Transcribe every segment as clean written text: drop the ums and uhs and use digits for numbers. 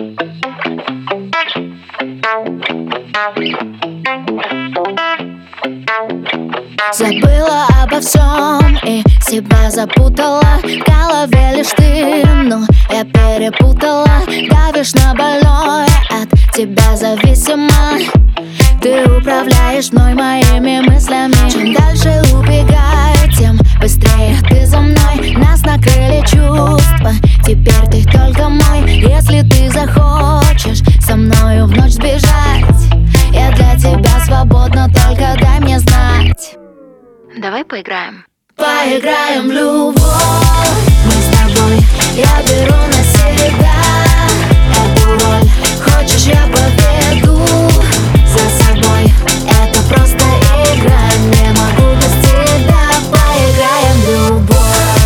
Забыла обо всем и себя запутала. В голове лишь ты, но я перепутала. Давишь на больное, от тебя зависимо. Ты управляешь мной, моими мыслями. Чем дальше убегаю, тем быстрее ты за мной. Нас накрыли чувства, теперь ты только мой. Если ты захочешь со мною в ночь сбежать, я для тебя свободна, только дай мне знать. Давай поиграем. Поиграем в любовь. Мы с тобой, я беру на себя эту роль. Хочешь, я поведу за собой. Это просто игра, не могу без тебя. Поиграем в любовь.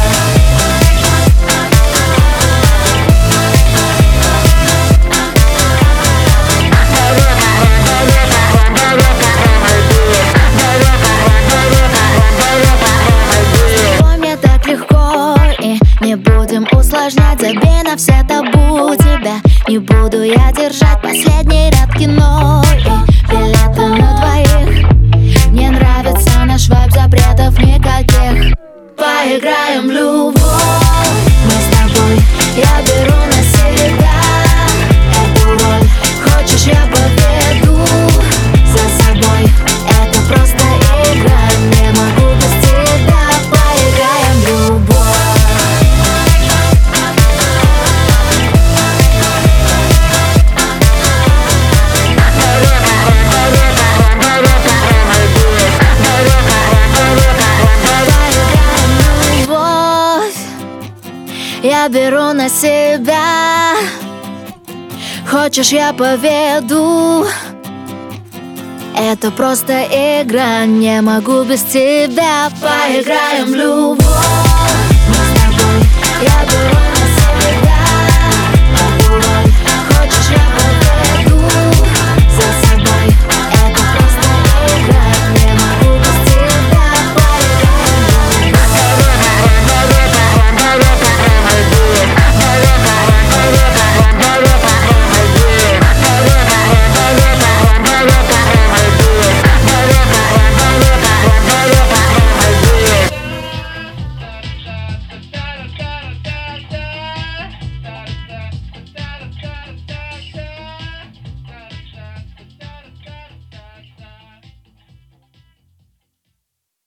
Не будем усложнять, забей на все табу. Тебя не буду я держать. Последний ряд кино и билеты на двоих. Мне нравится наш вайб, запретов никаких. Поиграем в любовь. Мы с тобой, я беру на себя эту роль. Хочешь, я поведу за собой. Это просто игра, не могу без тебя. Поиграем в любовь. Я беру на себя. Хочешь, я поведу. Это просто игра, не могу без тебя. Поиграем в любовь. Мы с тобой, я беру